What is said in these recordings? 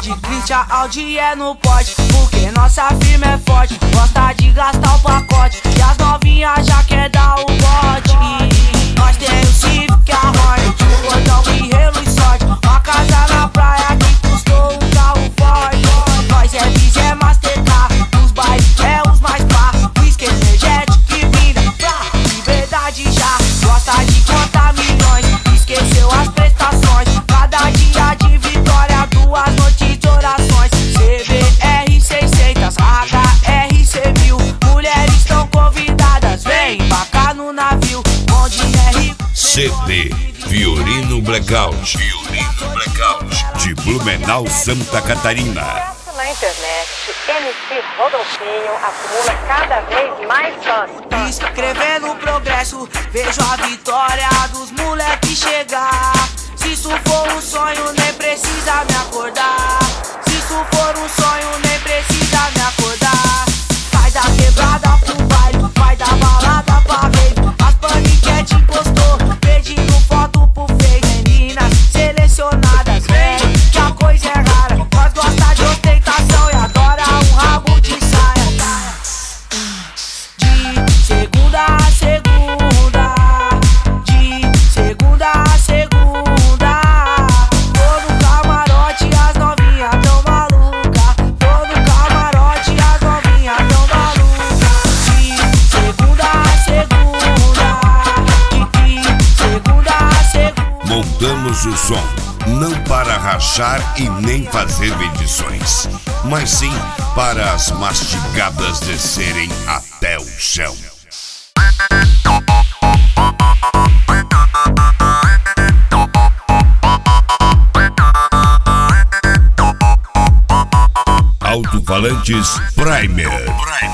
De Christian Audi é no pote, porque nossa firma é forte. Gosta de gastar o pacote e as novinhas já quer dar o bote. Nós temos o Civic, a Hornet, o cordão que reluz sorte. Uma casa na praia que custou um carro forte. Nós é Visa, é Mastercard, os bailes é os mais pá. Whisky energético que brinda pra liberdade já. Gosta de contar milhões, esqueceu as prestações. Cada dia de vitória, duas noites de orações. CBR 600, HRC 1000. Mulheres estão convidadas, vem embarcar no navio. Onde é rico. CD Fiorino Blackout. De Blumenau, Santa Catarina. Na internet, MC Rodolfinho acumula cada vez mais fãs. Escrevendo o progresso, vejo a vitória dos moleques chegar. Se isso for um sonho, nem precisa me acordar. Se isso for um sonho, nem precisa me acordar. Sai da quebrada pro baile, vai da balada pra rave. As paniquete encostou, pedindo foto pro fake. Meninas selecionadas, vem que a coisa é rara. Nós gosta de ostentação e adora um rabo de saia. De segunda a segunda, de segunda a segunda. Todo camarote as novinhas tão maluca. Todo camarote as novinhas tão maluca. De segunda a segunda, de segunda a segunda. Montamos o som, não para rachar e nem fazer medições, mas sim para as mastigadas descerem até o chão. Alto-falantes Primer.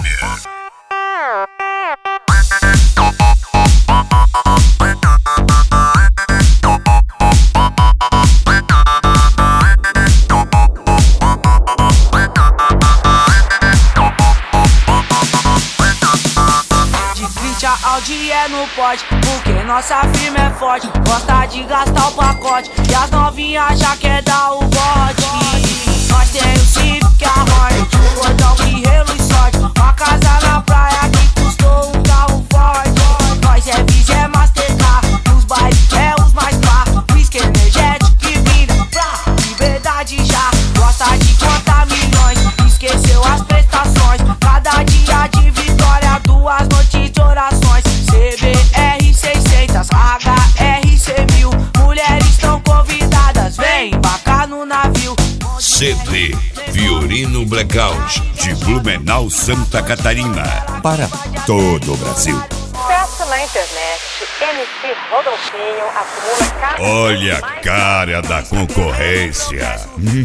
Audi é no pote, porque nossa firma é forte. Gosta de gastar o pacote e as novinhas já quer dar o bote. Nós temos o Civic, a Hornet, o cordão que reluz sorte. Uma casa na praia que custou um carro forte. Nós é Visa, é Mastercard, os bailes é os mais pá. Whisky energético que brinda pra liberdade já. Gosta de contar milhões, esqueceu as prestações. Cada dia de vitória, duas noites de orações. CBR 600, HRC 1000. Mulheres estão convidadas, vem embarcar no navio. CD Fiorino Blackout. De Blumenau, Santa Catarina. Para todo o Brasil. Sucesso na internet, MC Rodolfinho acumula cada Olha a cara da concorrência.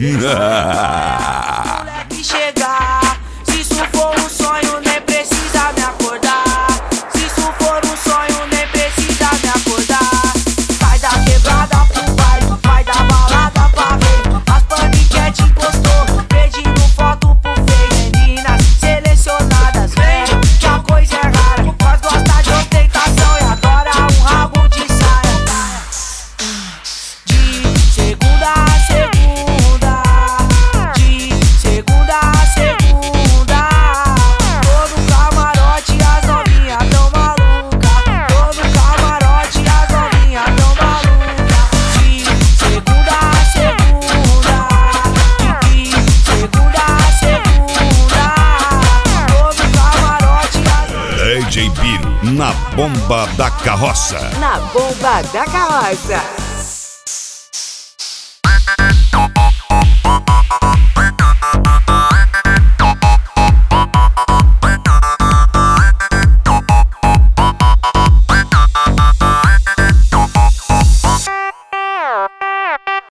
Moleque chegar, se isso for um sonho, nem precisa me acordar. Se isso for um sonho, nem precisa me acordar. Sai da quebrada pro baile, vai da balada pra rave. As paniquete encostou, pedindo foto pro fake. Meninas selecionadas, vem que a coisa é rara. Nós gosta de ostentação e adora um rabo de saia. De segunda a segunda, de segunda a segunda. Todo camarote as novinhas tão maluca. Todo camarote as novinhas tão maluca. De segunda a segunda, de segunda a segunda. Todo camarote as... DJ Biro na bomba da carroça. na bomba da carroça.